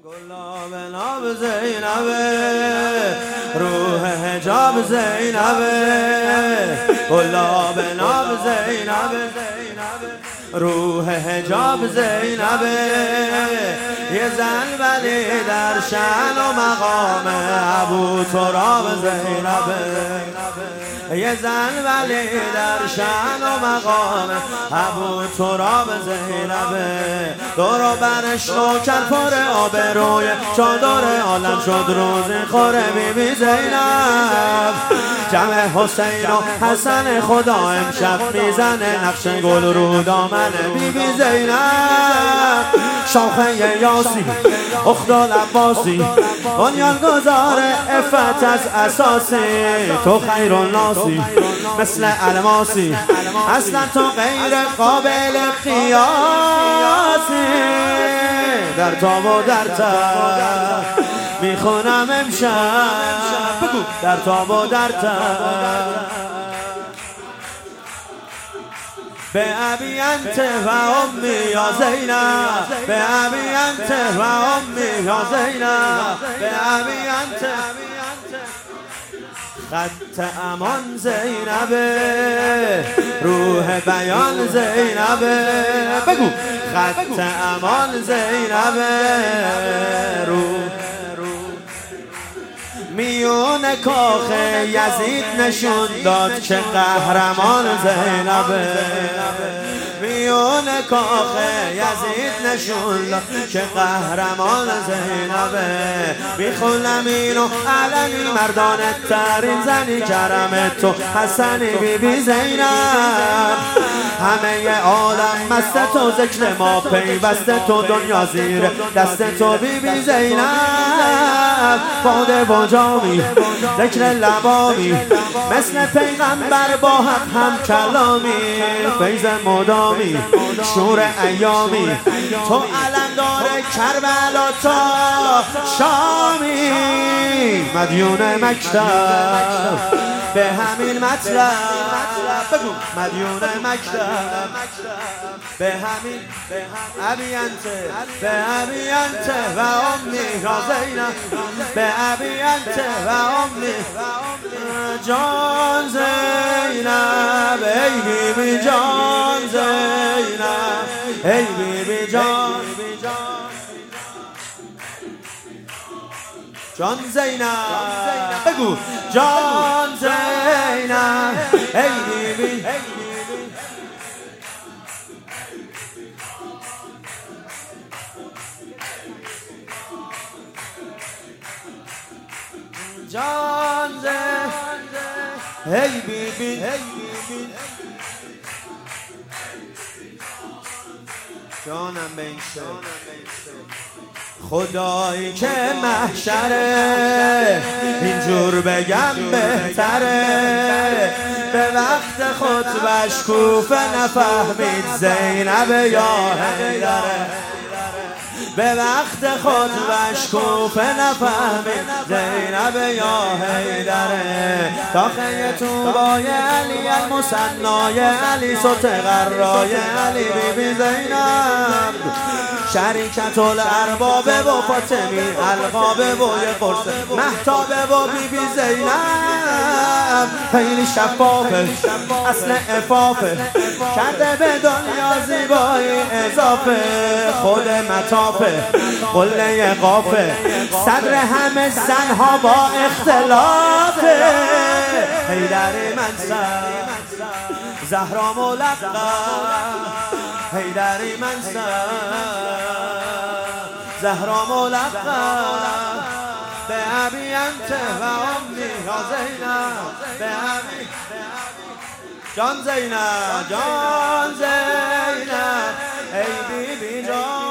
گلاب ناب زینبه روح حجاب زینبه گلاب ناب زینبه روح حجاب زینبه یه زن ولی در شأن و مقام ابو تراب زینبه یه زن ولی در شأن و مقام ابو تراب زینبه دور و برش نوکر پر آبروی چادر عالم شد روز خوره بی بی زینب جمع حسین و حسن خدا امشب میزنه نقش گل رو دامن بی بی زینب شاخه یاسی اختال عباسی بنیانگذار افت از اساسی تو خیر الناسی مثل الماسی اصلا تو غیر قابل قیاسی در تاب و در تب میخونم امشب بگو در تاب و در تب به ابی انت و امی یا زینب به ابی انت و امی یا زینب به ابی انت خط امان زینبه روح بیان زینبه بگو خط امان زینبه روح میون کاخ یزید نشون داد که قهرمان زینبه میون کاخ یزید نشون داد که قهرمان زینبه میخونم اینو علمی مردانه ترین زنی کرم تو حسنی بی بی زینب همه عالم مست تو ذکر ما پیوست تو دنیا زیر دست تو بی بی زینب باده و جامی ذکر لبامی مثل پیغمبر با هم کلامی فیض مدامی شور ایامی تو علمدار کربلا تا شامی مدیون مکتب به همین مطلب بگو مدیون مکتب به همین ابی انت به ابی انت و امی یا زینب به ابی انت و امی جان زینب ای بی بی جان زینب ای بی بی جان جان زینب بگو جان زینب ای بی بی جان زینب ای بی بی جانم به این خدایی که محشره اینجور بگم بهتره به وقت خطبش کوفه نفهمید زینب یا حیدره به وقت خطبش کوفه نفهمید زینب یا حیدره تاخه توبای علی المثنای علی صوت غرای علی بی بی زینب شریکت الارباب و فاطمی القابه و یه قرص مهتابه و بی بی زینب خیلی شفافه اصل افافه کرده به دنیا زیبایی اضافه خود مطافه قله قافه صدر همه زنها با اختلافه حیدر منصب زهرا ملقب حیدری منصب زهرا ملقب به ابی انت و امی یا زینب به ابی جان زینب جان زینب ای بی بی جان